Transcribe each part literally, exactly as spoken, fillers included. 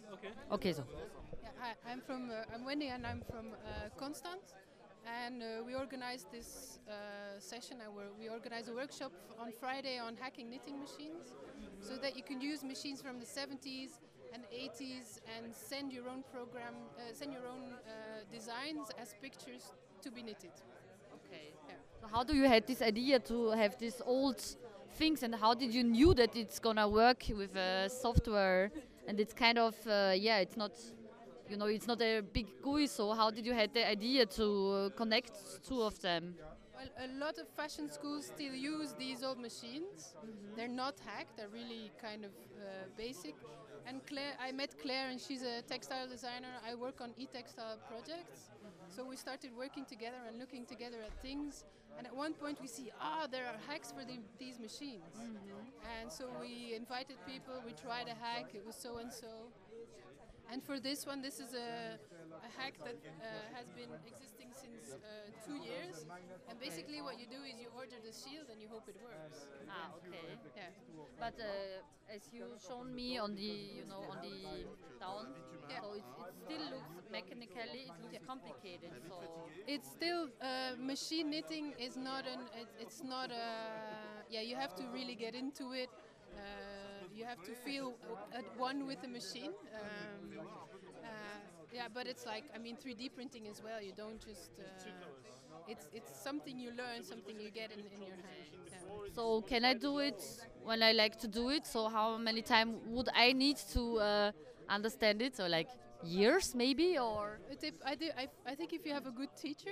Okay. Okay, so. Yeah, hi, I'm from uh, I'm Wendy and I'm from uh, Constance, and uh, we organized this uh, session. I wor- we organized a workshop f- on Friday on hacking knitting machines, so that you can use machines from the seventies and eighties and send your own program, uh, send your own uh, designs as pictures to be knitted. Okay. Yeah. So how do you had this idea to have these old things, and how did you knew that it's gonna work with uh, software, and it's kind of uh, yeah, it's not, you know, it's not a big G U I. So how did you had the idea to uh, connect two of them? Well, a lot of fashion schools still use these old machines. They're not hacked, they're really kind of uh, basic. And Claire, I met Claire and she's a textile designer. I work on e-textile projects. So we started working together and looking together at things. And at one point we see, ah, there are hacks for the, these machines. And so we invited people, we tried a hack, it was so and so. And for this one, this is a, a hack that uh, has been existing since uh, two years. And basically, what you do is you order the shield and you hope it works. Ah, okay. Yeah. But uh, as you shown me on the, you know, on the down, Yeah. so it, it still looks mechanically, it looks complicated. So It's still uh, machine knitting is not an. It, it's not a. Yeah, you have to really get into it. Uh, you have to feel at one with the machine. Um, uh, yeah, but it's like I mean three D printing as well. You don't just. Uh, it's it's something you learn, something you get in, in your hand. Yeah. So can I do it when I like to do it? So how many time would I need to uh, understand it? So like years maybe, or I tip- I, do, I, I think if you have a good teacher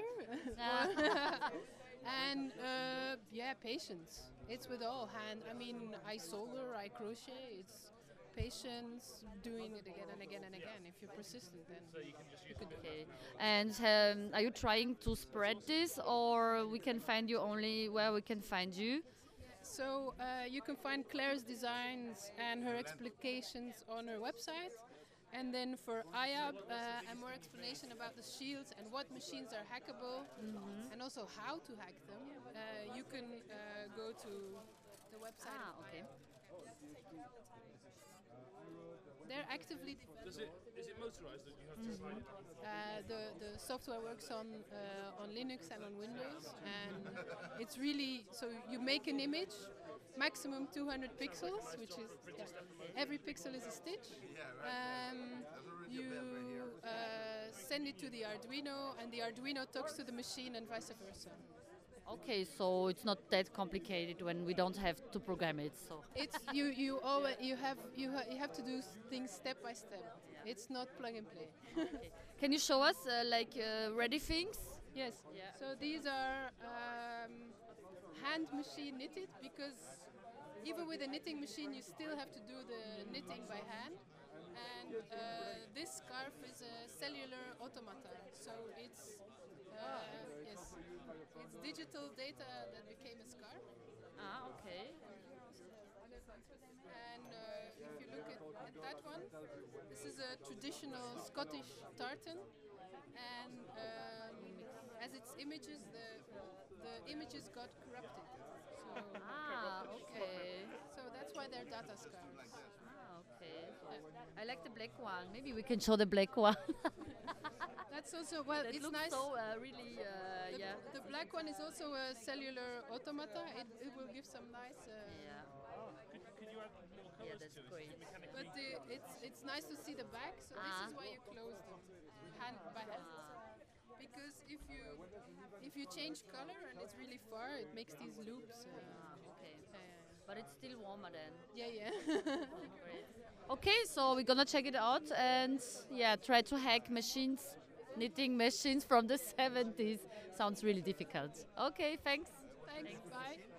Ah. and uh, yeah, patience. It's with all hand. I mean, I solder, I crochet. It's patience, doing it again and again and again. If you're persistent, then you could do it. okay. And um, are you trying to spread this, or we can find you only where we can find you? So uh, you can find Claire's designs and her explications on her website. And then for I A B, uh, and more explanation about the shields and what machines are hackable, and also how to hack them, uh, you can uh, go to the website. Ah, of okay. I A B. They're actively Does developing. it is it motorized that you have to slide it? Uh, the the software works on uh, on Linux and on Windows, and it's really so you make an image, maximum two hundred pixels, which is yeah, every pixel is a stitch. Um, you uh, send it to the Arduino, and the Arduino talks to the machine, and vice versa. Okay, so it's not that complicated when we don't have to program it. So It's you you always you have you ha- you have to do s- things step by step. It's not plug and play. okay. Can you show us uh, like uh, ready things? Yes. Yeah. So these are um, hand machine knitted because even with a knitting machine, you still have to do the knitting by hand. And uh, this scarf is a cellular automata. So it's uh, yes, it's digital data that became a scarf. Ah, okay. And uh, if you look at, at that one, this is a traditional Scottish tartan. And um, as its images, the, the images got corrupted. So, Ah, okay. so that's why they're data scarves. Ah, okay. I like the black one. Maybe we can show the black one. That's also, well, That it's looks nice. so uh, really, uh, The, yeah. the black one is also a cellular automata. It, it will give some nice. Uh, Yeah. Could, could you add more colours Yeah, that's to great. this mechanically? But the, it's it's nice to see the back. So Ah. this is why you close them hand by hand. Because if you if you change color and it's really far, it makes these loops. Uh, Okay. uh, But it's still warmer then. yeah, yeah. Great. Okay, so we're gonna check it out and yeah, try to hack machines, knitting machines from the seventies. Sounds really difficult. Okay, thanks. Thanks. Bye.